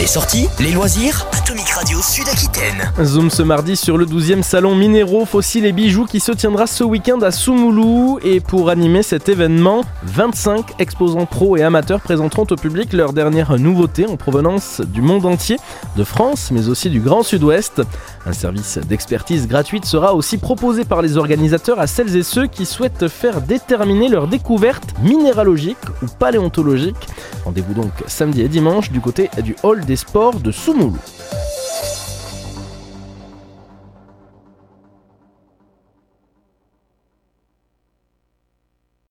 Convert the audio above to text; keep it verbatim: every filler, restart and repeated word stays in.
Les sorties, les loisirs, Atomic Radio Sud-Aquitaine. Zoom ce mardi sur le douzième salon Minéraux, Fossiles et Bijoux qui se tiendra ce week-end à Soumoulou. Et pour animer cet événement, vingt-cinq exposants pros et amateurs présenteront au public leurs dernières nouveautés en provenance du monde entier, de France mais aussi du Grand Sud-Ouest. Un service d'expertise gratuite sera aussi proposé par les organisateurs à celles et ceux qui souhaitent faire déterminer leurs découvertes minéralogiques ou paléontologiques. Rendez-vous donc samedi et dimanche du côté du hall des sports de Soumoulou.